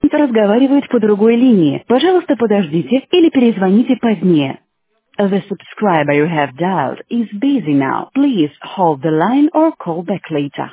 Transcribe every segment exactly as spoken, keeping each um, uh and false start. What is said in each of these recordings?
разговаривает по другой линии. Пожалуйста, подождите или перезвоните позднее. The subscriber you have dialed is busy now. Please hold the line or call back later.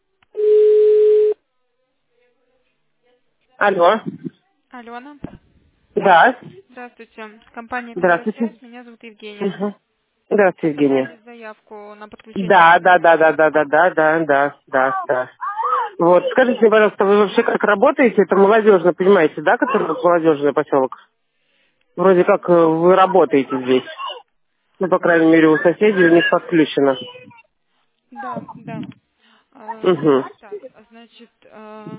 Алло. Алена. Да. Здравствуйте. Компания Здравствуйте. «Компьютерсвязь». Меня зовут Евгения. Угу. Здравствуйте, Евгения. Оставляли заявку на подключение Да, да, интернета. да, да, да, да, да, да, да, да, да. Вот, скажите мне, пожалуйста, вы вообще как работаете? Это молодежно, понимаете, да, который вот молодежный поселок? Вроде как э, вы работаете здесь. Ну, по крайней мере, у соседей у них подключено. Да, да. Э, Угу. так, значит, э,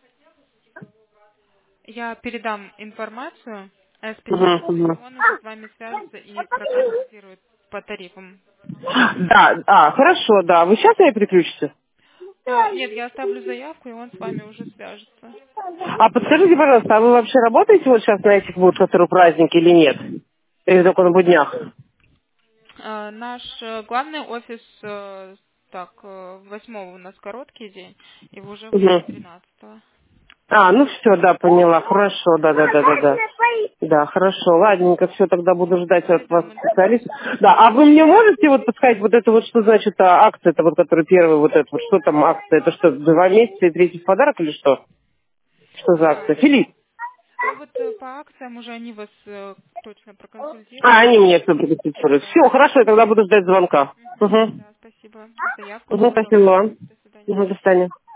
я передам информацию э, Угу, специалисту, и угу. он уже с вами свяжется и проконсультирует по тарифам. Да, а, хорошо, да. Вы сейчас меня переключите? Э, нет, я оставлю заявку, и он с вами уже свяжется. А подскажите, пожалуйста, а вы вообще работаете вот сейчас на этих вот, которые праздники или нет? Или только на буднях? Э, наш э, главный офис, э, так, э, восьмого у нас короткий день, и вы уже выйдете Угу. тринадцатого. А, ну все, да, поняла. Хорошо, да, да, да, да, да. Да, хорошо, ладненько, все, тогда буду ждать от вас Передам специалиста. информацию. Да, а вы мне можете вот подсказать вот это вот, что значит а, акция, это вот, которая первая, вот это вот, что там акция, это что, два месяца и третий в подарок или что? Что за Да. акция? Филипп? Ну вот э, по акциям уже они вас э, точно А, проконсультируют. они мне все проконсультируют. Да. Все, хорошо, я тогда буду ждать звонка. Мгм. Угу. Да, спасибо. Заявку Угу, оставлю. спасибо вам. До свидания. Угу, до свидания.